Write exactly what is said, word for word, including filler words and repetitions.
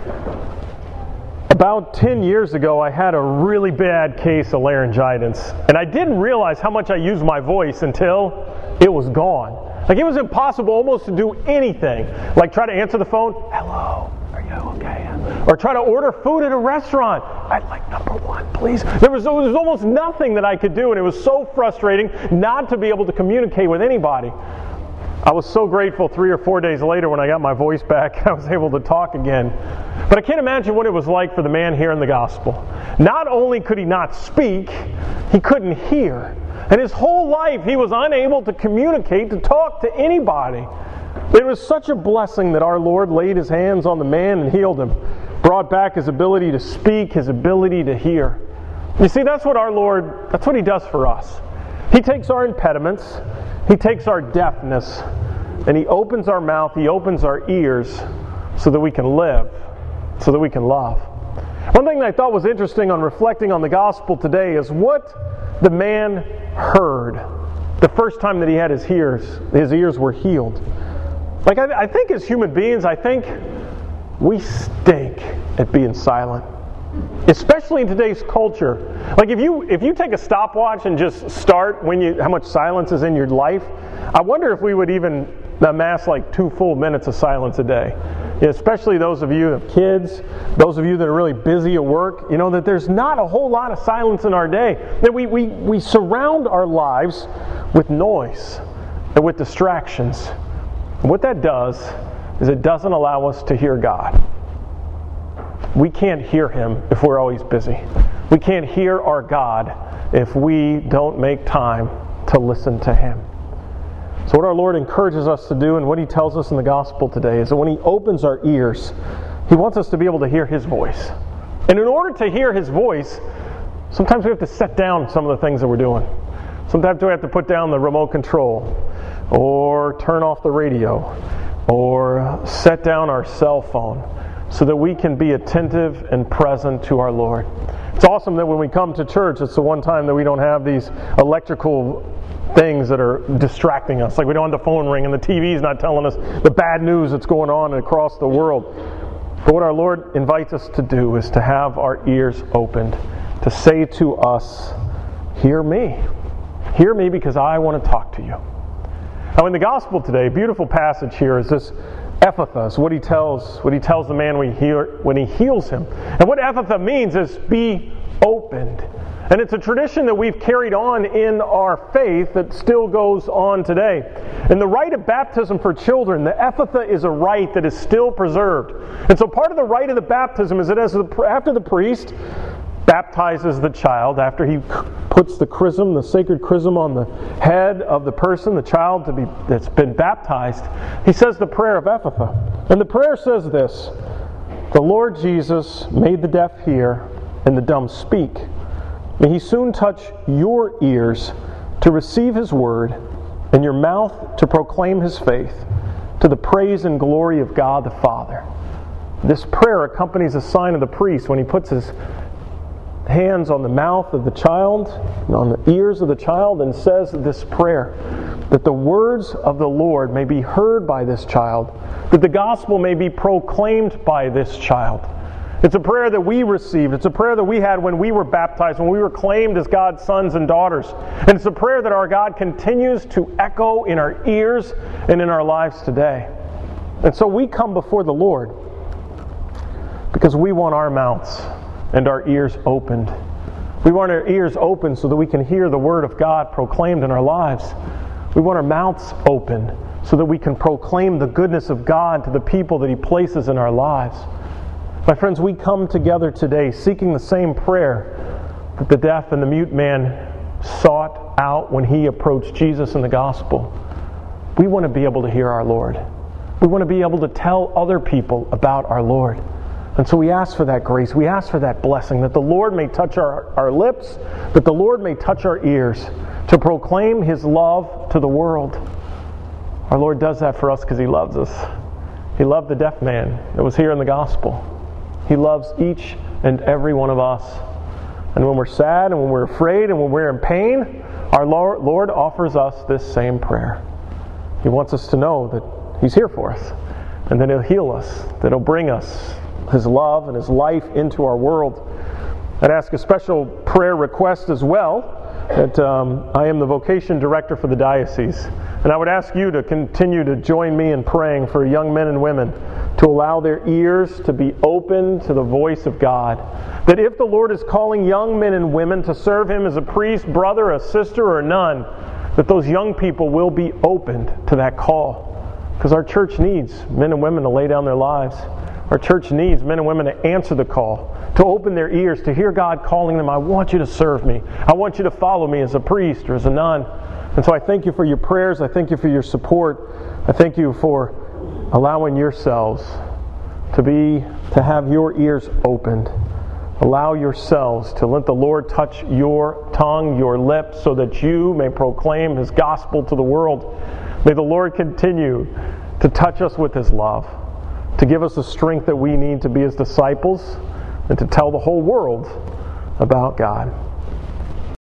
About ten years ago, I had a really bad case of laryngitis, and I didn't realize how much I used my voice until it was gone. Like, it was impossible almost to do anything. Like, try to answer the phone, hello, are you okay? Or try to order food at a restaurant. I'd like number one, please. There was, there was almost nothing that I could do, and it was so frustrating not to be able to communicate with anybody. I was so grateful three or four days later when I got my voice back, I was able to talk again. But I can't imagine what it was like for the man hearing the gospel. Not only could he not speak, he couldn't hear. And his whole life he was unable to communicate, to talk to anybody. It was such a blessing that our Lord laid His hands on the man and healed him. Brought back his ability to speak, his ability to hear. You see, that's what our Lord, that's what He does for us. He takes our impediments, He takes our deafness, and He opens our mouth, He opens our ears so that we can live, so that we can love. One thing that I thought was interesting on reflecting on the gospel today is what the man heard the first time that he had his ears, his ears were healed. Like, I, I think as human beings, I think we stink at being silent. Especially in today's culture. Like, if you if you take a stopwatch and just start when you how much silence is in your life, I wonder if we would even amass like two full minutes of silence a day. Especially those of you who have kids, those of you that are really busy at work, you know, that there's not a whole lot of silence in our day. That we, we, we surround our lives with noise and with distractions. And what that does is it doesn't allow us to hear God. We can't hear Him if we're always busy. We can't hear our God if we don't make time to listen to Him. So what our Lord encourages us to do and what He tells us in the gospel today is that when He opens our ears, He wants us to be able to hear His voice. And in order to hear His voice, sometimes we have to set down some of the things that we're doing. Sometimes we have to put down the remote control or turn off the radio or set down our cell phone so that we can be attentive and present to our Lord. It's awesome that when we come to church, it's the one time that we don't have these electrical things that are distracting us. Like, we don't have the phone ring and the T V's not telling us the bad news that's going on across the world. But what our Lord invites us to do is to have our ears opened, to say to us, hear me. Hear me because I want to talk to you. Now, in the gospel today, a beautiful passage here is this Ephphatha, is what he tells what he tells the man when he, heal, when he heals him. And what Ephphatha means is be opened. And it's a tradition that we've carried on in our faith that still goes on today. In the rite of baptism for children, the Ephphatha is a rite that is still preserved. And so part of the rite of the baptism is that as the, after the priest baptizes the child, after he puts the chrism, the sacred chrism on the head of the person, the child to be that's been baptized, he says the prayer of Ephphatha. And the prayer says this: the Lord Jesus made the deaf hear and the dumb speak. May He soon touch your ears to receive His word and your mouth to proclaim His faith to the praise and glory of God the Father. This prayer accompanies the sign of the priest when he puts his hands on the mouth of the child, on the ears of the child, and says this prayer, that the words of the Lord may be heard by this child, that the gospel may be proclaimed by this child. It's a prayer that we received. It's a prayer that we had when we were baptized, when we were claimed as God's sons and daughters. And it's a prayer that our God continues to echo in our ears and in our lives today. And so we come before the Lord because we want our mouths and our ears opened. We want our ears open so that we can hear the Word of God proclaimed in our lives. We want our mouths open so that we can proclaim the goodness of God to the people that He places in our lives. My friends, we come together today seeking the same prayer that the deaf and the mute man sought out when he approached Jesus in the gospel. We want to be able to hear our Lord. We want to be able to tell other people about our Lord. And so we ask for that grace. We ask for that blessing, that the Lord may touch our, our lips, that the Lord may touch our ears to proclaim His love to the world. Our Lord does that for us because He loves us. He loved the deaf man that was here in the gospel. He loves each and every one of us. And when we're sad and when we're afraid and when we're in pain, our Lord offers us this same prayer. He wants us to know that He's here for us and that He'll heal us, that He'll bring us His love and His life into our world. I'd ask a special prayer request as well. That um, I am the vocation director for the diocese, and I would ask you to continue to join me in praying for young men and women to allow their ears to be open to the voice of God. That if the Lord is calling young men and women to serve Him as a priest, brother, a sister, or a nun, that those young people will be opened to that call. Because our church needs men and women to lay down their lives. Our church needs men and women to answer the call, to open their ears, to hear God calling them, I want you to serve me. I want you to follow me as a priest or as a nun. And so I thank you for your prayers. I thank you for your support. I thank you for allowing yourselves to be, to have your ears opened. Allow yourselves to let the Lord touch your tongue, your lips, so that you may proclaim His gospel to the world. May the Lord continue to touch us with His love, to give us the strength that we need to be His disciples, and to tell the whole world about God.